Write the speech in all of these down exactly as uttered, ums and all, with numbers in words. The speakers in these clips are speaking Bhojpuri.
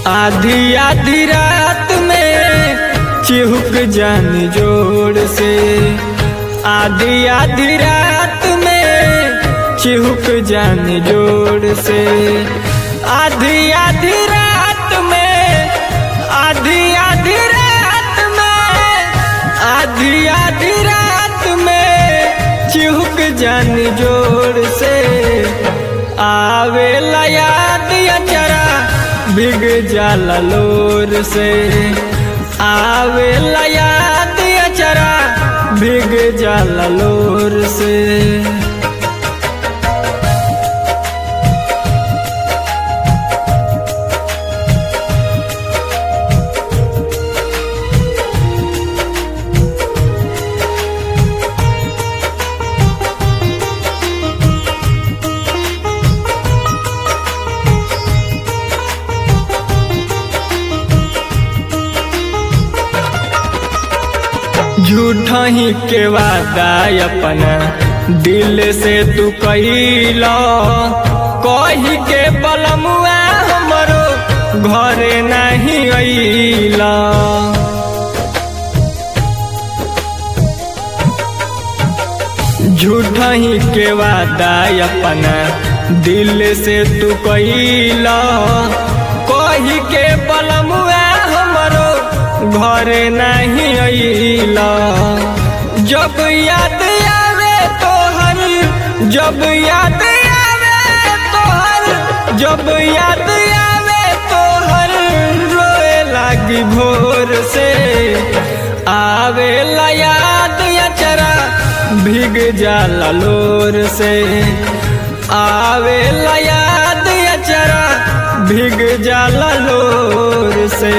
आधी आधी रात में चिहुक जानी जोर से, आधी आधी रात में चिहुक जानी जोर से, आधी आधी रात में, आधी आधी रात में, आधी आधी रात में चिहुक जानी जोर से। आवे ला याद अचरा भीग जाला लोर से, आवे ला याद अचरा भीग जाला लोर से। झूठा ही के वादा अपना दिल से तू कहिला, कही के बलमुआ हमरो घरे नहीं अइला। झूठा ही के वादा अपना दिल से तू कहिला, कही के बलमुआ हमरो घरे नहीं अइला। जब याद आवे तोहर, जब याद आवे तोहर, जब याद आवे तोहर रोए लागी भोर से। आवे ला याद अचरा भीग जाला लोर से, आवे ला याद अचरा भीग जाला लोर से।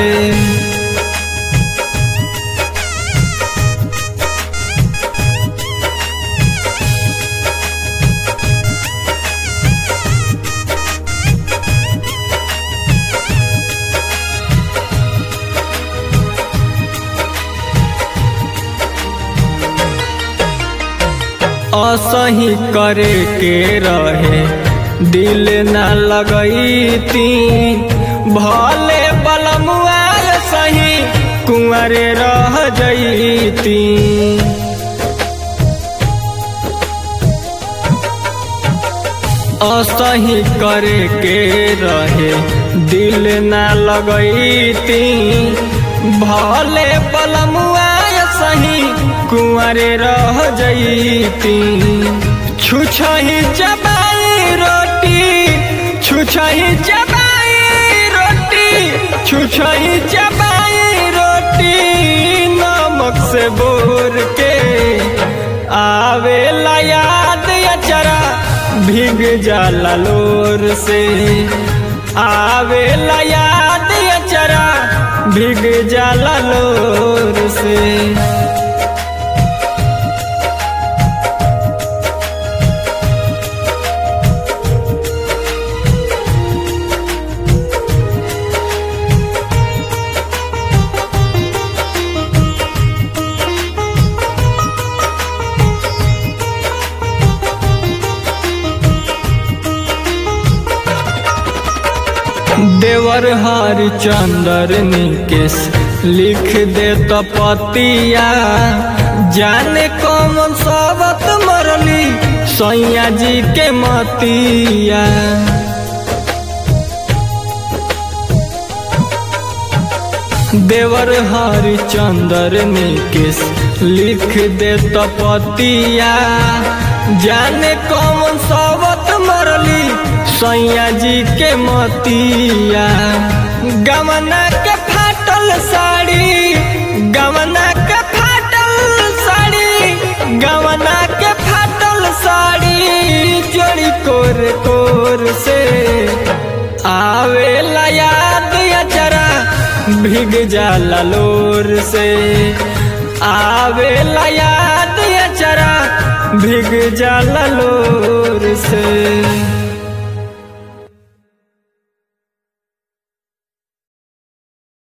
असही करे के रहे दिल न लगईती, भले बलमुआ सही कुंवरे रह जईती। असही करे के रहे दिल न लगईती, भले बलमुआ सही कुंवरे रह जईती। छुछही चबाई रोटी, छुछही चबाई रोटी, छुछही चबाई रोटी नमक से बोर के। आवे ला याद अचरा भीग जाला लोर से, आवे ला याद अचरा भीग जाला लोर से। देवर हरिचंदर निकेश लिख दे तो पतिया, जाने कौन सबत मरली सैया जी के मतिया। देवर हरिचंदर निकेश लिख दे तो पतिया, जाने कौन सबत मरली सैया जी के मतिया। गमना के फाटल साड़ी, गमना के फाटल साड़ी, गमना के फाटल साड़ी जोड़ी कोर कोर से। आवे ला याद अचरा भीग जाला लोर से, आवे ला याद अचरा भीग जाला लोर से।